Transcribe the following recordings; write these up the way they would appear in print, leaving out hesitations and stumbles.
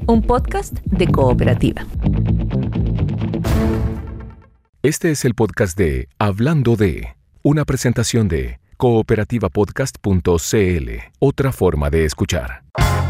un podcast de Cooperativa. Este es el podcast de Hablando de, una presentación de cooperativapodcast.cl, otra forma de escuchar.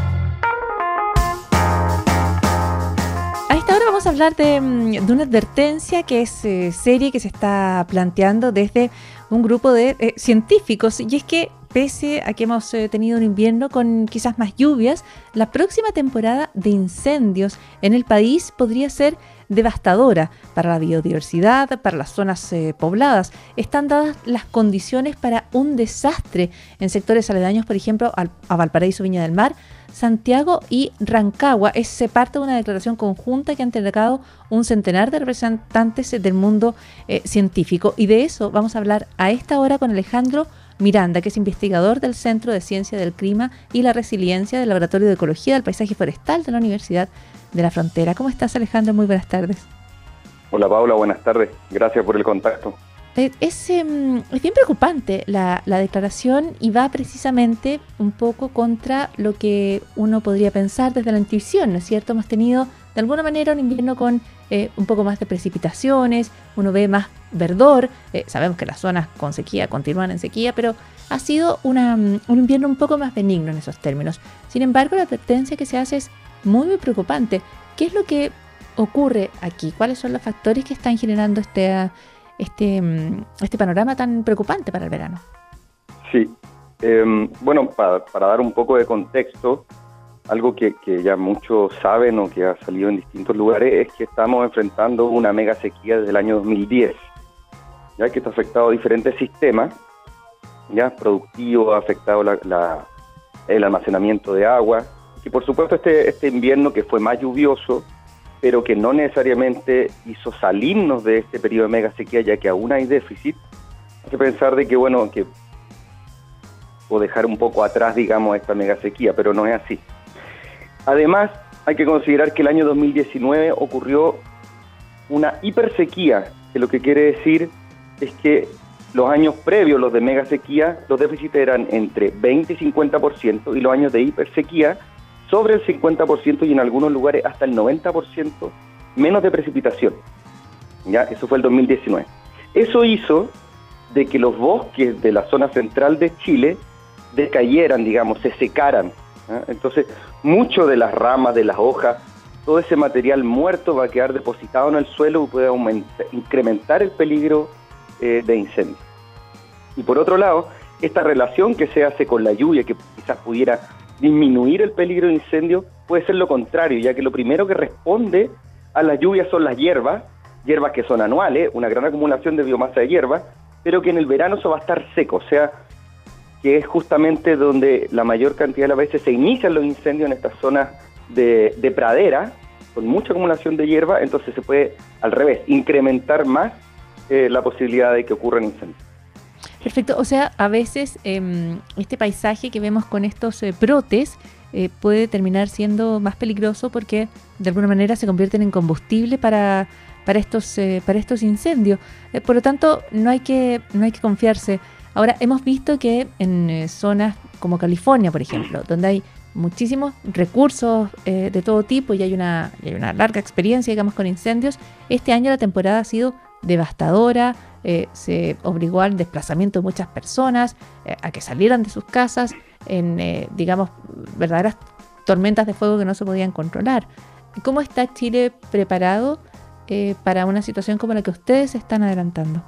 A esta hora vamos a hablar de una advertencia que es seria, que se está planteando desde un grupo de científicos, y es que pese a que hemos tenido un invierno con quizás más lluvias, la próxima temporada de incendios en el país podría ser devastadora para la biodiversidad, para las zonas pobladas. Están dadas las condiciones para un desastre en sectores aledaños, por ejemplo, a Valparaíso, Viña del Mar, Santiago y Rancagua. Es parte de una declaración conjunta que han entregado un centenar de representantes del mundo científico. Y de eso vamos a hablar a esta hora con Alejandro Miranda, que es investigador del Centro de Ciencia del Clima y la Resiliencia del Laboratorio de Ecología del Paisaje Forestal de la Universidad de la Frontera. ¿Cómo estás, Alejandro? Muy buenas tardes. Hola, Paula, buenas tardes. Gracias por el contacto. Es bien preocupante la declaración, y va precisamente un poco contra lo que uno podría pensar desde la intuición, ¿no es cierto? Hemos tenido de alguna manera un invierno con un poco más de precipitaciones, uno ve más verdor, sabemos que las zonas con sequía continúan en sequía, pero ha sido un invierno un poco más benigno en esos términos. Sin embargo, la advertencia que se hace es muy, muy preocupante. ¿Qué es lo que ocurre aquí? ¿Cuáles son los factores que están generando este panorama tan preocupante para el verano? Sí, bueno, para dar un poco de contexto, algo que ya muchos saben o que ha salido en distintos lugares es que estamos enfrentando una mega sequía desde el año 2010, ya que esto ha afectado a diferentes sistemas, ya productivo, ha afectado el almacenamiento de agua, y por supuesto este invierno que fue más lluvioso, pero que no necesariamente hizo salirnos de este periodo de mega sequía, ya que aún hay déficit, hace pensar de que, bueno, o dejar un poco atrás, digamos, esta mega sequía, pero no es así. Además, hay que considerar que el año 2019 ocurrió una hipersequía, que lo que quiere decir es que los años previos, los de mega sequía, los déficits eran entre 20 y 50%, y los años de hipersequía sobre el 50% y en algunos lugares hasta el 90% menos de precipitación. ¿Ya? Eso fue el 2019. Eso hizo de que los bosques de la zona central de Chile decayeran, digamos, se secaran. ¿Ya? Entonces, mucho de las ramas, de las hojas, todo ese material muerto va a quedar depositado en el suelo y puede incrementar el peligro de incendio. Y por otro lado, esta relación que se hace con la lluvia, que quizás pudiera disminuir el peligro de incendio, puede ser lo contrario, ya que lo primero que responde a las lluvias son las hierbas que son anuales, una gran acumulación de biomasa de hierbas, pero que en el verano eso va a estar seco, o sea, que es justamente donde la mayor cantidad de las veces se inician los incendios, en estas zonas de pradera, con mucha acumulación de hierba. Entonces se puede, al revés, incrementar más la posibilidad de que ocurran incendios. Perfecto, o sea, a veces este paisaje que vemos con estos brotes puede terminar siendo más peligroso porque de alguna manera se convierten en combustible para estos incendios. Por lo tanto, no hay que confiarse. Ahora, hemos visto que en zonas como California, por ejemplo, donde hay muchísimos recursos de todo tipo y hay una larga experiencia, digamos, con incendios, este año la temporada ha sido devastadora. Se obligó al desplazamiento de muchas personas, a que salieran de sus casas en, digamos, verdaderas tormentas de fuego que no se podían controlar. ¿Cómo está Chile preparado para una situación como la que ustedes están adelantando?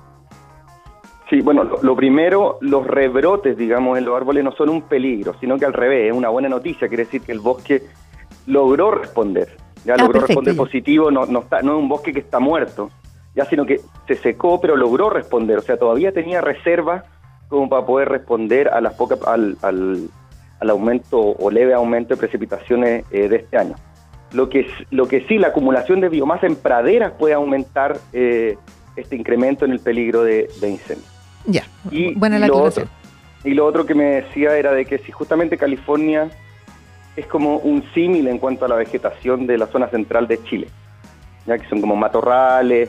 Sí, bueno, lo primero, los rebrotes, digamos, en los árboles no son un peligro, sino que al revés, es una buena noticia. Quiere decir que el bosque logró responder, logró perfecto, responder positivo, no es un bosque que está muerto, ya, sino que se secó, pero logró responder, o sea, todavía tenía reservas como para poder responder a las al aumento o leve aumento de precipitaciones de este año. Lo que sí, la acumulación de biomasa en praderas puede aumentar este incremento en el peligro de incendio. Ya, buena la aclaración. Y lo otro que me decía era de que si justamente California es como un símil en cuanto a la vegetación de la zona central de Chile, ya que son como matorrales,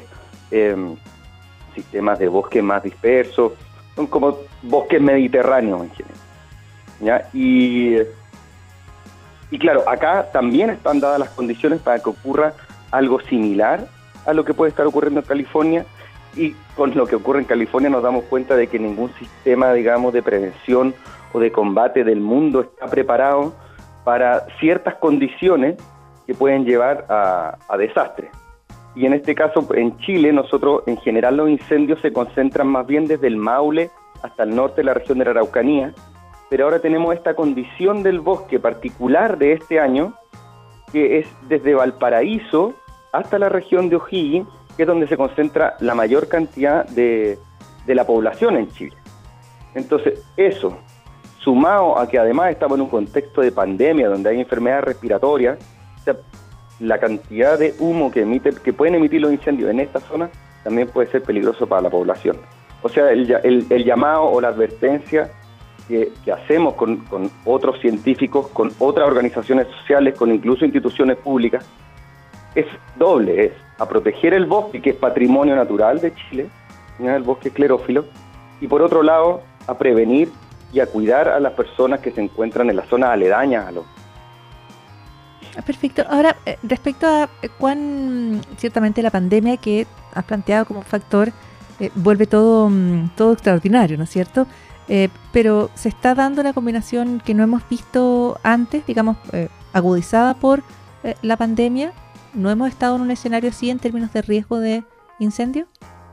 sistemas de bosque más dispersos, son como bosques mediterráneos en general, ¿ya? Y Y claro, acá también están dadas las condiciones para que ocurra algo similar a lo que puede estar ocurriendo en California, y con lo que ocurre en California nos damos cuenta de que ningún sistema, digamos, de prevención o de combate del mundo está preparado para ciertas condiciones que pueden llevar a desastres. Y en este caso, en Chile, nosotros, en general, los incendios se concentran más bien desde el Maule hasta el norte de la región de la Araucanía, pero ahora tenemos esta condición del bosque particular de este año, que es desde Valparaíso hasta la región de O'Higgins, que es donde se concentra la mayor cantidad de la población en Chile. Entonces, eso, sumado a que además estamos en un contexto de pandemia, donde hay enfermedades respiratorias, o sea, la cantidad de humo que pueden emitir los incendios en esta zona también puede ser peligroso para la población. O sea, el llamado o la advertencia que hacemos con otros científicos, con otras organizaciones sociales, con incluso instituciones públicas, es doble, es a proteger el bosque, que es patrimonio natural de Chile, el bosque esclerófilo, y por otro lado, a prevenir y a cuidar a las personas que se encuentran en las zonas aledañas a los. Perfecto. Ahora, respecto a cuán ciertamente la pandemia que has planteado como factor vuelve todo extraordinario, ¿no es cierto? Pero se está dando una combinación que no hemos visto antes, digamos, agudizada por la pandemia. ¿No hemos estado en un escenario así en términos de riesgo de incendio?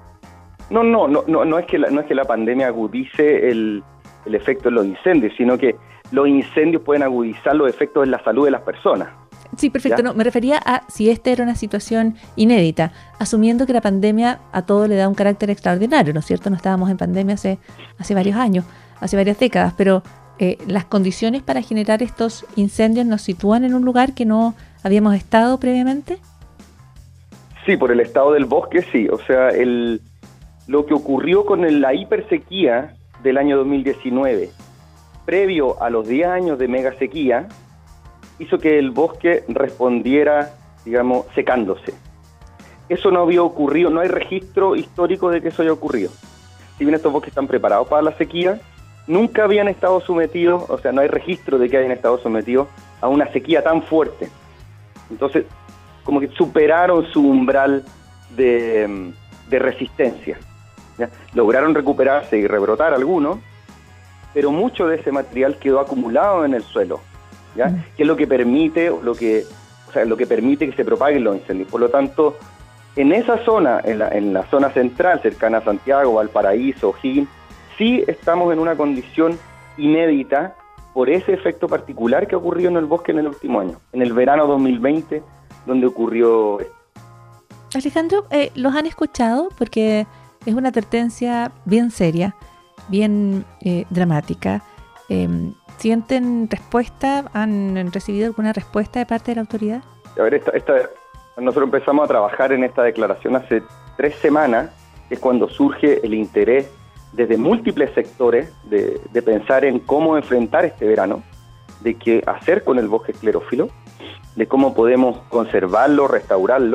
No es que la pandemia agudice el efecto de los incendios, sino que los incendios pueden agudizar los efectos en la salud de las personas. Sí, perfecto. No, me refería a si esta era una situación inédita, asumiendo que la pandemia a todo le da un carácter extraordinario, ¿no es cierto? No estábamos en pandemia hace varios años, hace varias décadas, pero las condiciones para generar estos incendios nos sitúan en un lugar que no habíamos estado previamente. Sí, por el estado del bosque, sí. O sea, lo que ocurrió con la hipersequía del año 2019, previo a los 10 años de mega sequía, hizo que el bosque respondiera, digamos, secándose. Eso no había ocurrido, no hay registro histórico de que eso haya ocurrido. Si bien estos bosques están preparados para la sequía, nunca habían estado sometidos, o sea, no hay registro de que hayan estado sometidos a una sequía tan fuerte. Entonces, como que superaron su umbral de resistencia, ¿ya? Lograron recuperarse y rebrotar algunos, pero mucho de ese material quedó acumulado en el suelo, ¿ya? Que es lo que permite, lo que permite que se propaguen los incendios. Por lo tanto, en esa zona, en la zona central, cercana a Santiago, Valparaíso, O'Higgins, sí estamos en una condición inédita por ese efecto particular que ocurrió en el bosque en el último año, en el verano 2020, donde ocurrió esto. Alejandro, ¿los han escuchado? Porque es una advertencia bien seria, bien dramática. ¿Sienten respuesta? ¿Han recibido alguna respuesta de parte de la autoridad? A ver, nosotros empezamos a trabajar en esta declaración hace 3 semanas, que es cuando surge el interés desde múltiples sectores de pensar en cómo enfrentar este verano, de qué hacer con el bosque esclerófilo, de cómo podemos conservarlo, restaurarlo.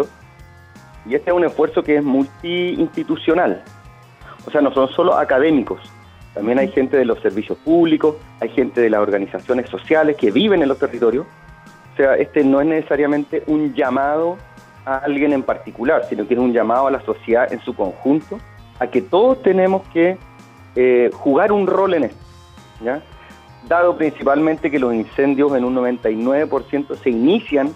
Y este es un esfuerzo que es multiinstitucional. O sea, no son solo académicos, también hay gente de los servicios públicos, hay gente de las organizaciones sociales que viven en los territorios. O sea, este no es necesariamente un llamado a alguien en particular, sino que es un llamado a la sociedad en su conjunto, a que todos tenemos que jugar un rol en esto, ¿ya? Dado principalmente que los incendios en un 99% se inician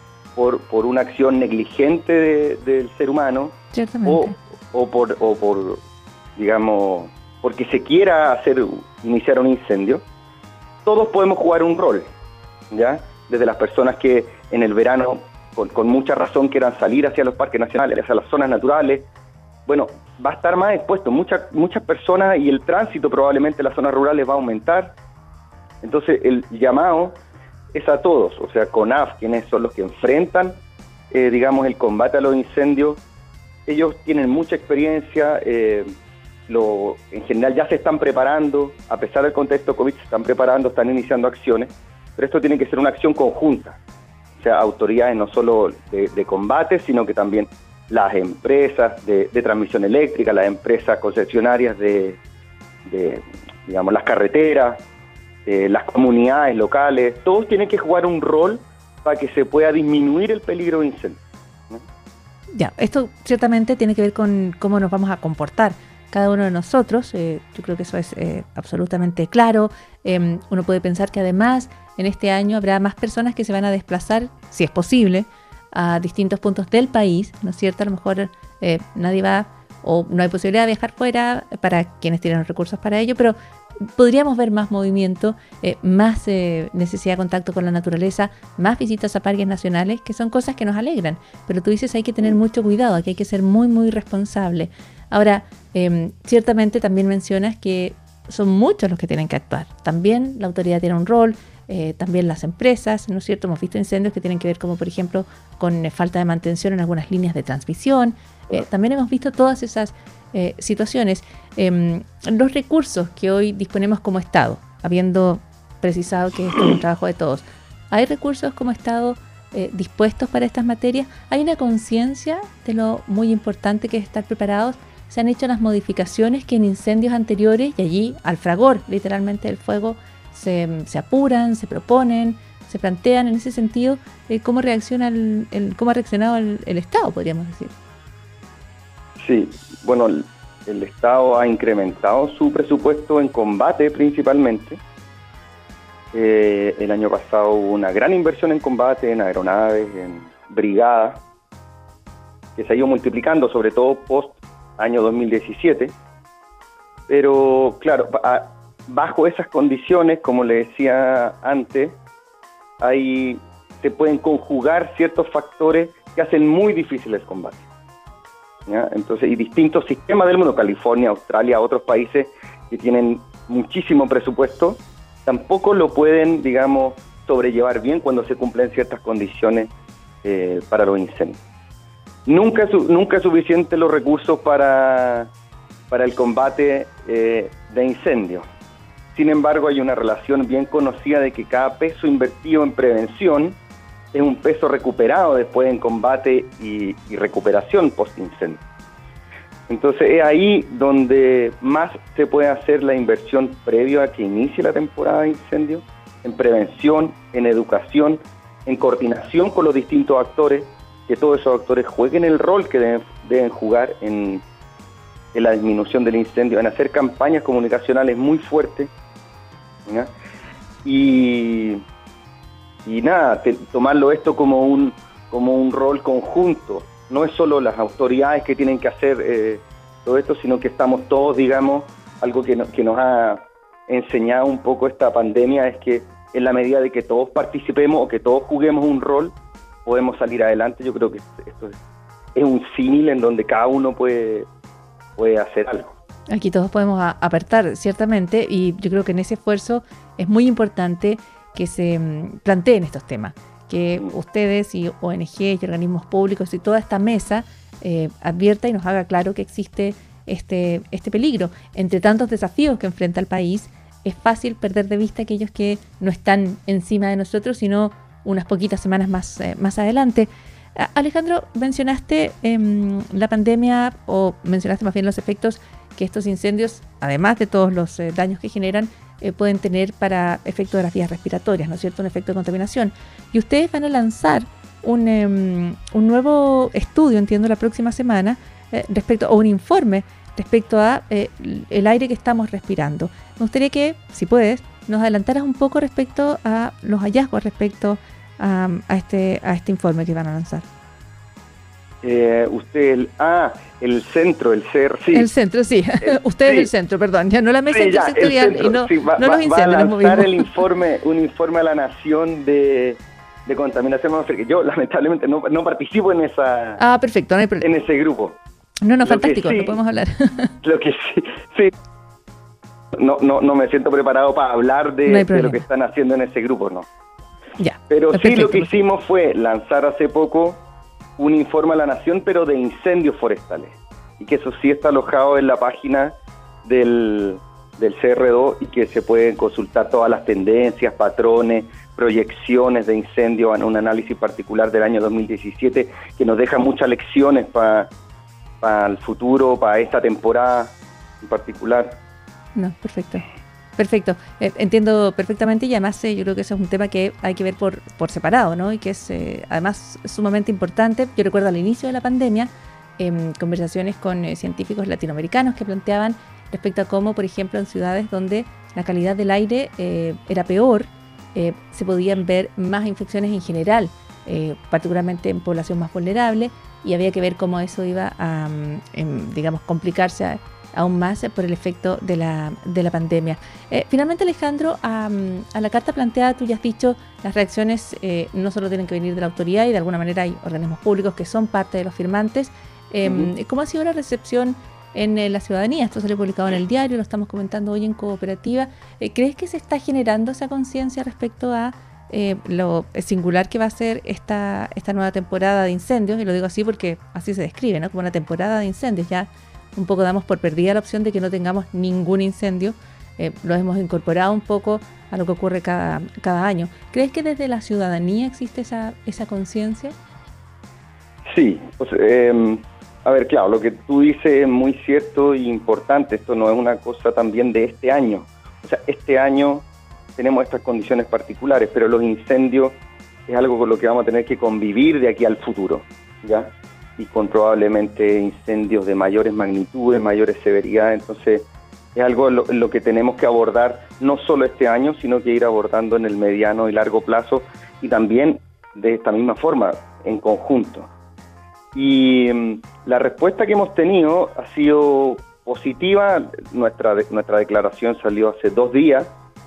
por una acción negligente del ser humano, o por digamos, porque se quiera iniciar un incendio. Todos podemos jugar un rol, ¿ya? Desde las personas que en el verano con mucha razón quieran salir hacia los parques nacionales, hacia las zonas naturales. Bueno, va a estar más expuesto muchas personas, y el tránsito probablemente en las zonas rurales va a aumentar. Entonces el llamado es a todos, o sea, CONAF, quienes son los que enfrentan, digamos, el combate a los incendios. Ellos tienen mucha experiencia, en general ya se están preparando, a pesar del contexto COVID se están preparando, están iniciando acciones, pero esto tiene que ser una acción conjunta, o sea, autoridades no solo de combate, sino que también las empresas de transmisión eléctrica, las empresas concesionarias de digamos, las carreteras, las comunidades locales, todos tienen que jugar un rol para que se pueda disminuir el peligro de incendio, ¿no? Ya, esto ciertamente tiene que ver con cómo nos vamos a comportar cada uno de nosotros. Yo creo que eso es absolutamente claro. Uno puede pensar que además en este año habrá más personas que se van a desplazar, si es posible, a distintos puntos del país, ¿no es cierto? A lo mejor nadie va o no hay posibilidad de viajar fuera para quienes tienen los recursos para ello, pero podríamos ver más movimiento, más necesidad de contacto con la naturaleza, más visitas a parques nacionales, que son cosas que nos alegran. Pero tú dices hay que tener mucho cuidado, que hay que ser muy, muy responsable. Ahora, ciertamente también mencionas que son muchos los que tienen que actuar. También la autoridad tiene un rol, también las empresas, ¿no es cierto? Hemos visto incendios que tienen que ver como, por ejemplo, con falta de mantención en algunas líneas de transmisión. También hemos visto todas esas situaciones. Los recursos que hoy disponemos como Estado, habiendo precisado que esto es un trabajo de todos, ¿hay recursos como Estado dispuestos para estas materias? ¿Hay una conciencia de lo muy importante que es estar preparados? ¿Se han hecho las modificaciones que en incendios anteriores, y allí al fragor literalmente del fuego, se apuran, se proponen, se plantean en ese sentido? ¿Cómo reacciona cómo ha reaccionado el Estado, podríamos decir? Sí, bueno, el Estado ha incrementado su presupuesto en combate principalmente. El año pasado hubo una gran inversión en combate, en aeronaves, en brigadas, que se ha ido multiplicando, sobre todo post año 2017. Pero claro, bajo esas condiciones, como le decía antes, se pueden conjugar ciertos factores que hacen muy difícil el combate, ¿ya? Entonces, y distintos sistemas del mundo, California, Australia, otros países que tienen muchísimo presupuesto, tampoco lo pueden, digamos, sobrellevar bien cuando se cumplen ciertas condiciones para los incendios. Nunca es suficiente los recursos para el combate de incendios. Sin embargo, hay una relación bien conocida de que cada peso invertido en prevención es un peso recuperado después en combate y recuperación post-incendio. Entonces es ahí donde más se puede hacer la inversión previo a que inicie la temporada de incendio, en prevención, en educación, en coordinación con los distintos actores, que todos esos actores jueguen el rol que deben jugar en la disminución del incendio, en hacer campañas comunicacionales muy fuertes, ¿ya? Y nada, tomarlo esto como un rol conjunto. No es solo las autoridades que tienen que hacer todo esto, sino que estamos todos, digamos, algo que nos ha enseñado un poco esta pandemia es que en la medida de que todos participemos o que todos juguemos un rol, podemos salir adelante. Yo creo que esto es un símil en donde cada uno puede hacer algo. Aquí todos podemos apertar, ciertamente, y yo creo que en ese esfuerzo es muy importante que se planteen estos temas, que ustedes y ONG y organismos públicos y toda esta mesa advierta y nos haga claro que existe este peligro. Entre tantos desafíos que enfrenta el país, es fácil perder de vista aquellos que no están encima de nosotros, sino unas poquitas semanas más adelante. Alejandro, mencionaste la pandemia, o mencionaste más bien los efectos que estos incendios, además de todos los daños que generan, pueden tener para efecto de las vías respiratorias, ¿no es cierto? Un efecto de contaminación. Y ustedes van a lanzar un nuevo estudio, entiendo, la próxima semana, o un informe respecto a el aire que estamos respirando. Me gustaría que, si puedes, nos adelantaras un poco respecto a los hallazgos respecto a este informe que van a lanzar. El centro, el CER, sí. El centro, sí. Ustedes sí. El centro, perdón. Ya no la mesa intersectorial y no, sí, no los incendios. Va a lanzar un informe a la Nación de contaminación atmosférica. Yo, lamentablemente, no participo en esa... Ah, perfecto, no hay problema. En ese grupo. No, fantástico, sí, no podemos hablar. Lo que sí. No me siento preparado para hablar de lo que están haciendo en ese grupo, no. Ya. Pero perfecto, sí, lo que hicimos fue lanzar hace poco un informe a la Nación, pero de incendios forestales. Y que eso sí está alojado en la página del CR2 y que se pueden consultar todas las tendencias, patrones, proyecciones de incendios en un análisis particular del año 2017 que nos deja muchas lecciones para el futuro, para esta temporada en particular. No, perfecto. Perfecto, entiendo perfectamente y además yo creo que ese es un tema que hay que ver por separado, ¿no? Y que es además sumamente importante. Yo recuerdo al inicio de la pandemia conversaciones con científicos latinoamericanos que planteaban respecto a cómo, por ejemplo, en ciudades donde la calidad del aire era peor, se podían ver más infecciones en general, particularmente en población más vulnerable, y había que ver cómo eso iba a, digamos, complicarse aún más por el efecto de la pandemia. Finalmente, Alejandro, a la carta planteada, tú ya has dicho, las reacciones no solo tienen que venir de la autoridad y de alguna manera hay organismos públicos que son parte de los firmantes. ¿Cómo ha sido la recepción en la ciudadanía? Esto salió publicado en el diario, lo estamos comentando hoy en Cooperativa. ¿Crees que se está generando esa conciencia respecto a lo singular que va a ser esta nueva temporada de incendios? Y lo digo así porque así se describe, ¿no? Como una temporada de incendios. Ya un poco damos por perdida la opción de que no tengamos ningún incendio. Lo hemos incorporado un poco a lo que ocurre cada año. ¿Crees que desde la ciudadanía existe esa conciencia? Sí, pues, a ver, claro, lo que tú dices es muy cierto e importante. Esto no es una cosa también de este año. O sea, este año tenemos estas condiciones particulares, pero los incendios es algo con lo que vamos a tener que convivir de aquí al futuro, ¿ya? Y con probablemente incendios de mayores magnitudes, mayores severidades. Entonces, es algo en lo que tenemos que abordar no solo este año, sino que ir abordando en el mediano y largo plazo, y también de esta misma forma, en conjunto. Y la respuesta que hemos tenido ha sido positiva. Nuestra declaración salió hace 2 días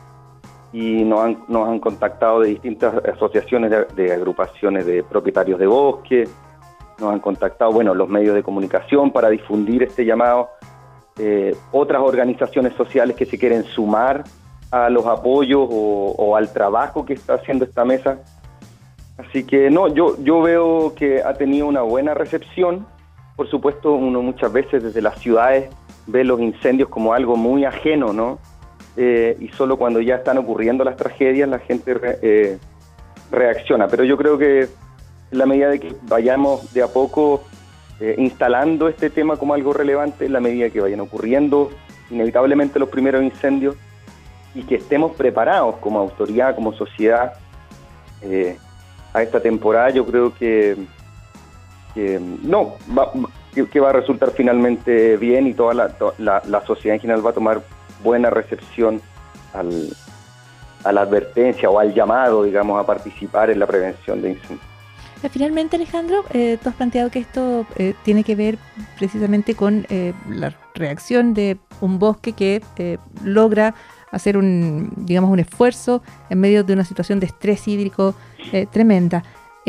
y nos han contactado de distintas asociaciones de agrupaciones de propietarios de bosque, nos han contactado, bueno, los medios de comunicación para difundir este llamado, otras organizaciones sociales que se quieren sumar a los apoyos o al trabajo que está haciendo esta mesa. Así que no, yo veo que ha tenido una buena recepción. Por supuesto, uno muchas veces desde las ciudades ve los incendios como algo muy ajeno, ¿no? Y solo cuando ya están ocurriendo las tragedias la gente reacciona. Pero yo creo que en la medida de que vayamos de a poco instalando este tema como algo relevante, en la medida que vayan ocurriendo inevitablemente los primeros incendios y que estemos preparados como autoridad, como sociedad, a esta temporada, yo creo que va a resultar finalmente bien y toda la sociedad en general va a tomar buena recepción a la advertencia o al llamado, digamos, a participar en la prevención de incendios. Finalmente, Alejandro, tú has planteado que esto tiene que ver precisamente con la reacción de un bosque que logra hacer un esfuerzo en medio de una situación de estrés hídrico tremenda.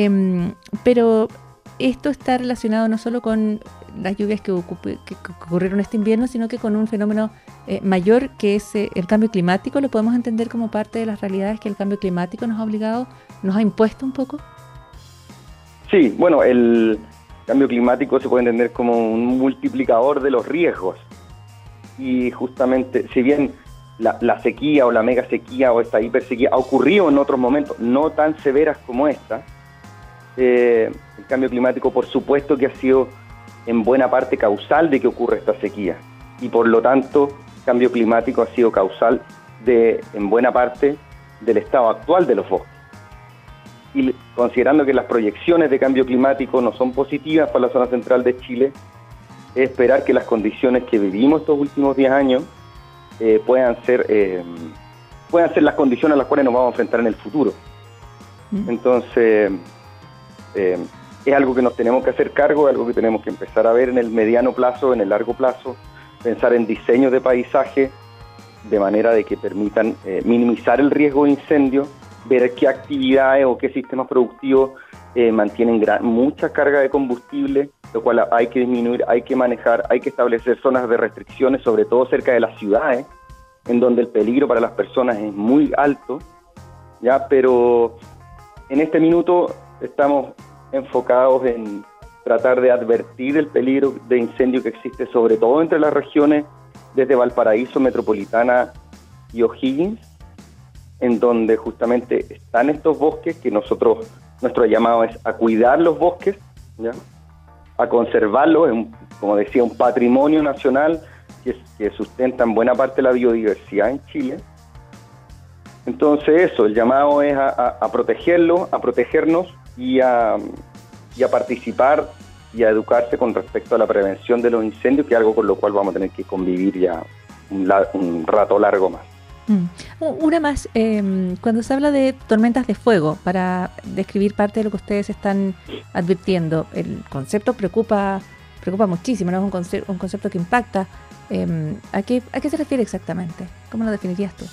Pero esto está relacionado no solo con las lluvias que ocurrieron este invierno, sino que con un fenómeno mayor que es el cambio climático. ¿Lo podemos entender como parte de las realidades que el cambio climático nos ha impuesto un poco? Sí, bueno, el cambio climático se puede entender como un multiplicador de los riesgos. Y justamente, si bien la sequía o la mega sequía o esta hipersequía ha ocurrido en otros momentos, no tan severas como esta, el cambio climático por supuesto que ha sido en buena parte causal de que ocurra esta sequía. Y por lo tanto, el cambio climático ha sido causal en buena parte del estado actual de los bosques. Y considerando que las proyecciones de cambio climático no son positivas para la zona central de Chile, es esperar que las condiciones que vivimos estos últimos 10 años puedan ser las condiciones a las cuales nos vamos a enfrentar en el futuro. Entonces, es algo que nos tenemos que hacer cargo, es algo que tenemos que empezar a ver en el mediano plazo, en el largo plazo, pensar en diseños de paisaje de manera de que permitan minimizar el riesgo de incendio, ver qué actividades o qué sistemas productivos mantienen mucha carga de combustible, lo cual hay que disminuir, hay que manejar, hay que establecer zonas de restricciones, sobre todo cerca de las ciudades, en donde el peligro para las personas es muy alto, ¿ya? Pero en este minuto estamos enfocados en tratar de advertir el peligro de incendio que existe, sobre todo entre las regiones desde Valparaíso, Metropolitana y O'Higgins, en donde justamente están estos bosques que nuestro llamado es a cuidar los bosques, ¿ya? A conservarlos, como decía, un patrimonio nacional, que sustentan buena parte de la biodiversidad en Chile. Entonces el llamado es a protegerlo, a protegernos y a participar y a educarse con respecto a la prevención de los incendios, que es algo con lo cual vamos a tener que convivir ya un rato largo más. Una más, cuando se habla de tormentas de fuego, para describir parte de lo que ustedes están advirtiendo, el concepto preocupa muchísimo, ¿no? Es un concepto que impacta. ¿A qué se refiere exactamente? ¿Cómo lo definirías tú?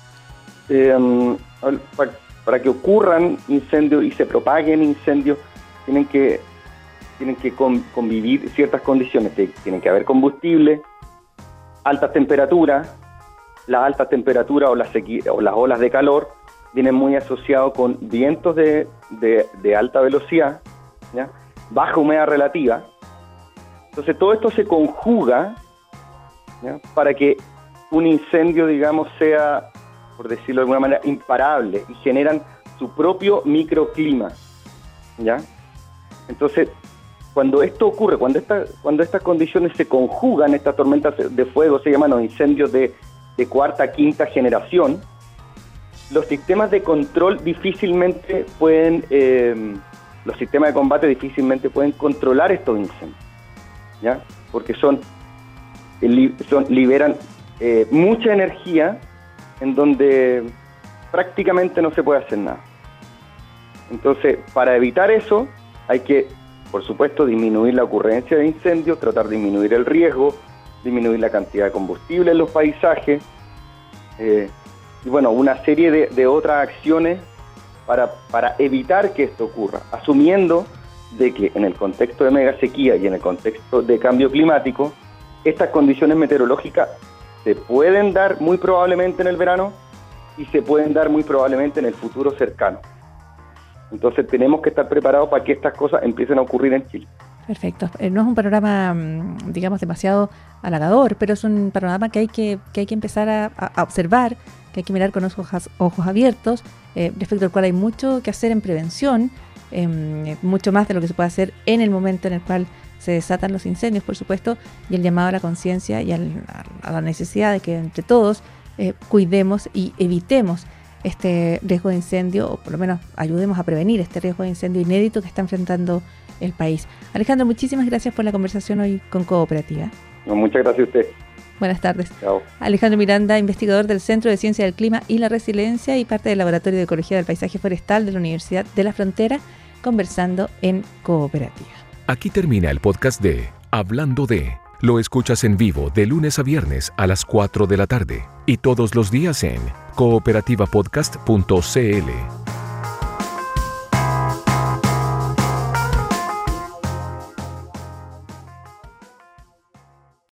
Para que ocurran incendios y se propaguen incendios, tienen que convivir ciertas condiciones. Tienen que haber combustible, altas temperaturas. Las altas temperaturas o las olas de calor vienen muy asociados con vientos de alta velocidad, ¿ya? Baja humedad relativa. Entonces todo esto se conjuga, ¿ya? Para que un incendio, digamos, sea, por decirlo de alguna manera, imparable, y generan su propio microclima, ¿ya? Entonces, cuando esto ocurre, cuando estas condiciones se conjugan, estas tormentas de fuego se llaman los incendios de cuarta, quinta generación, los sistemas de control difícilmente pueden, los sistemas de combate difícilmente pueden controlar estos incendios, ¿ya? Porque liberan mucha energía en donde prácticamente no se puede hacer nada. Entonces, para evitar eso, hay que, por supuesto, disminuir la ocurrencia de incendios, tratar de disminuir el riesgo, disminuir la cantidad de combustible en los paisajes, y bueno, una serie de otras acciones para evitar que esto ocurra, asumiendo de que en el contexto de mega sequía y en el contexto de cambio climático, estas condiciones meteorológicas se pueden dar muy probablemente en el verano y se pueden dar muy probablemente en el futuro cercano. Entonces tenemos que estar preparados para que estas cosas empiecen a ocurrir en Chile. Perfecto. No es un panorama, digamos, demasiado halagador, pero es un panorama que hay que empezar a observar, que hay que mirar con ojos abiertos, respecto al cual hay mucho que hacer en prevención, mucho más de lo que se puede hacer en el momento en el cual se desatan los incendios, por supuesto, y el llamado a la conciencia y a la necesidad de que entre todos cuidemos y evitemos este riesgo de incendio, o por lo menos ayudemos a prevenir este riesgo de incendio inédito que está enfrentando el país. Alejandro, muchísimas gracias por la conversación hoy con Cooperativa. Muchas gracias a usted. Buenas tardes. Chao. Alejandro Miranda, investigador del Centro de Ciencia del Clima y la Resiliencia y parte del Laboratorio de Ecología del Paisaje Forestal de la Universidad de la Frontera, conversando en Cooperativa. Aquí termina el podcast de Hablando de. Lo escuchas en vivo de lunes a viernes a las 4 de la tarde y todos los días en cooperativapodcast.cl.